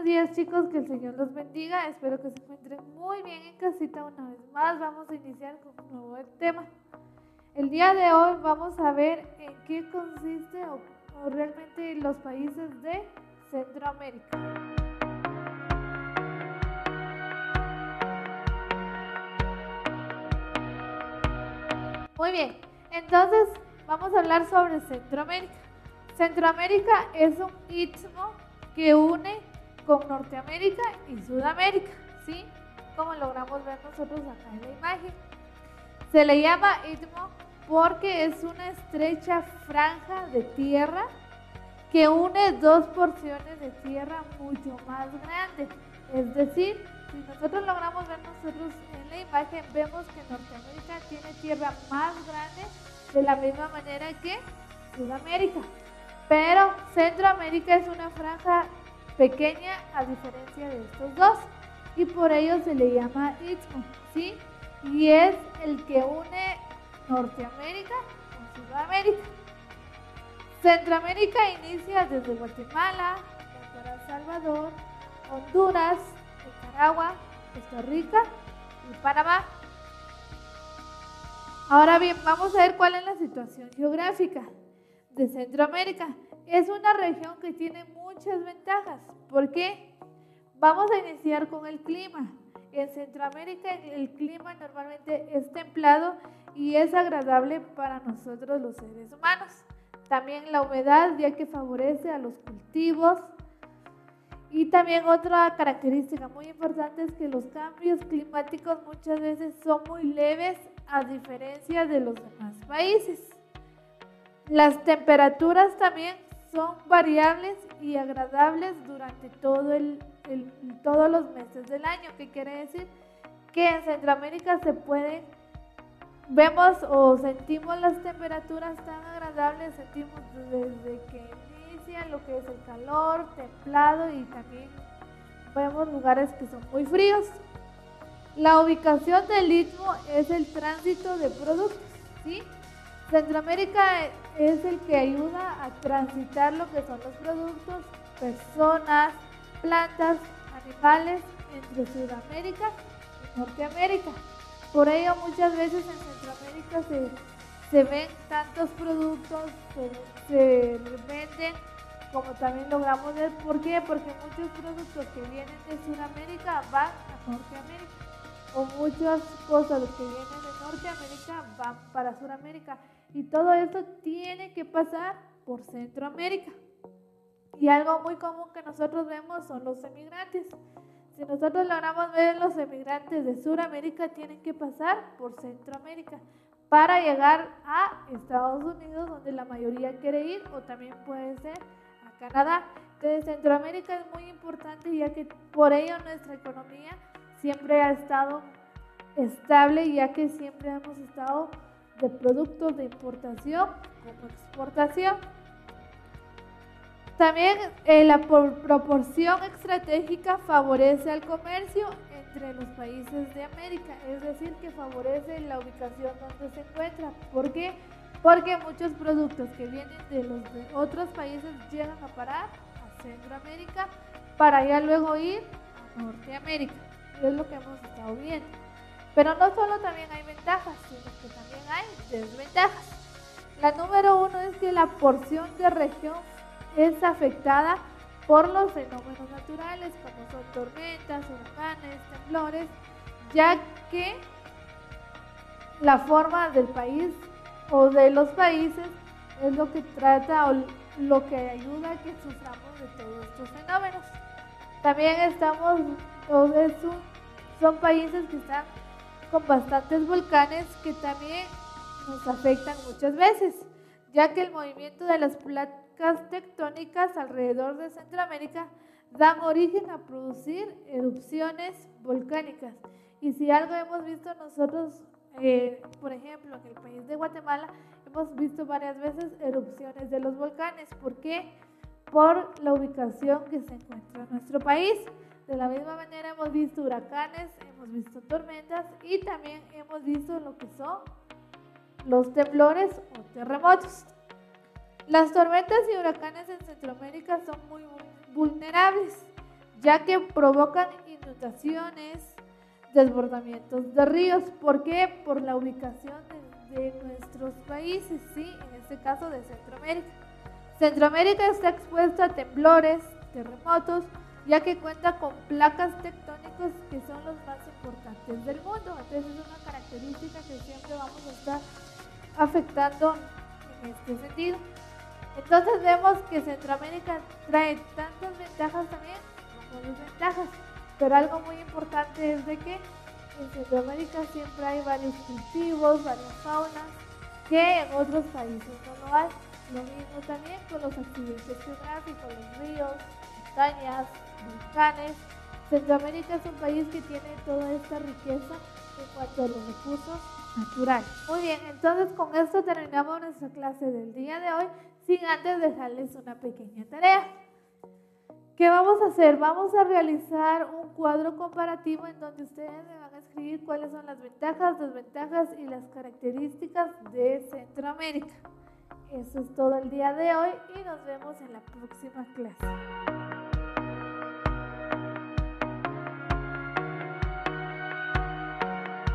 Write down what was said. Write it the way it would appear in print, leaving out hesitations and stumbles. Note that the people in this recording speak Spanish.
días, chicos, que el Señor los bendiga. Espero que se encuentren muy bien en casita una vez más. Vamos a iniciar con un nuevo tema. El día de hoy vamos a ver en qué consiste o realmente los países de Centroamérica. Muy bien, entonces vamos a hablar sobre Centroamérica. Centroamérica es un istmo que une con Norteamérica y Sudamérica, ¿sí? Como logramos ver nosotros acá en la imagen. Se le llama istmo porque es una estrecha franja de tierra que une dos porciones de tierra mucho más grandes. Es decir, si nosotros logramos ver nosotros en la imagen, vemos que Norteamérica tiene tierra más grande de la misma manera que Sudamérica. Pero Centroamérica es una franja pequeña a diferencia de estos dos y por ello se le llama istmo, ¿sí? Y es el que une Norteamérica con Sudamérica. Centroamérica inicia desde Guatemala, El Salvador, Honduras, Nicaragua, Costa Rica y Panamá. Ahora bien, vamos a ver cuál es la situación geográfica de Centroamérica. Es una región que tiene muchas ventajas. ¿Por qué? Vamos a iniciar con el clima. En Centroamérica el clima normalmente es templado y es agradable para nosotros los seres humanos. También la humedad, ya que favorece a los cultivos. Y también otra característica muy importante es que los cambios climáticos muchas veces son muy leves a diferencia de los demás países. Las temperaturas también son variables y agradables durante todos los meses del año. ¿Qué quiere decir? Que en Centroamérica vemos o sentimos las temperaturas tan agradables, sentimos desde que inicia lo que es el calor, templado y también vemos lugares que son muy fríos. La ubicación del istmo es el tránsito de productos, ¿sí? Centroamérica es el que ayuda a transitar lo que son los productos, personas, plantas, animales entre Sudamérica y Norteamérica. Por ello muchas veces en Centroamérica se ven tantos productos, se venden, como también logramos ver. ¿Por qué? Porque muchos productos que vienen de Sudamérica van a Norteamérica, o muchas cosas que vienen de Norteamérica van para Sudamérica, y todo esto tiene que pasar por Centroamérica. Y algo muy común que nosotros vemos son los emigrantes. Si nosotros logramos ver, los emigrantes de Sudamérica tienen que pasar por Centroamérica para llegar a Estados Unidos, donde la mayoría quiere ir, o también puede ser a Canadá. Entonces Centroamérica es muy importante, ya que por ello nuestra economía siempre ha estado estable, ya que siempre hemos estado de productos de importación como exportación. También la proporción estratégica favorece al comercio entre los países de América, es decir, que favorece la ubicación donde se encuentra. ¿Por qué? Porque muchos productos que vienen de otros países llegan a parar a Centroamérica para ya luego ir a Norteamérica. Es lo que hemos estado viendo. Pero no solo también hay ventajas, sino que también hay desventajas. La número uno es que la porción de región es afectada por los fenómenos naturales, como son tormentas, huracanes, temblores, ya que la forma del país o de los países es lo que trata o lo que ayuda a que suframos de todos estos fenómenos. También son países que están con bastantes volcanes que también nos afectan muchas veces, ya que el movimiento de las placas tectónicas alrededor de Centroamérica dan origen a producir erupciones volcánicas. Y si algo hemos visto nosotros, por ejemplo, en el país de Guatemala, hemos visto varias veces erupciones de los volcanes. ¿Por qué? Por la ubicación que se encuentra en nuestro país. De la misma manera hemos visto huracanes, hemos visto tormentas y también hemos visto lo que son los temblores o terremotos. Las tormentas y huracanes en Centroamérica son muy vulnerables, ya que provocan inundaciones, desbordamientos de ríos. ¿Por qué? Por la ubicación de nuestros países, ¿sí? En este caso de Centroamérica. Centroamérica está expuesta a temblores, terremotos, ya que cuenta con placas tectónicas que son los más importantes del mundo. Entonces es una característica que siempre vamos a estar afectando en este sentido. Entonces vemos que Centroamérica trae tantas ventajas también como desventajas, pero algo muy importante es de que en Centroamérica siempre hay varios cultivos, varias faunas que en otros países no lo hay. Lo mismo también con los accidentes geográficos, los ríos, montañas, volcanes. Centroamérica es un país que tiene toda esta riqueza en cuanto a los recursos naturales. Muy bien, entonces con esto terminamos nuestra clase del día de hoy, sin antes dejarles una pequeña tarea. ¿Qué vamos a hacer? Vamos a realizar un cuadro comparativo en donde ustedes me van a escribir cuáles son las ventajas, desventajas y las características de Centroamérica. Eso es todo el día de hoy y nos vemos en la próxima clase.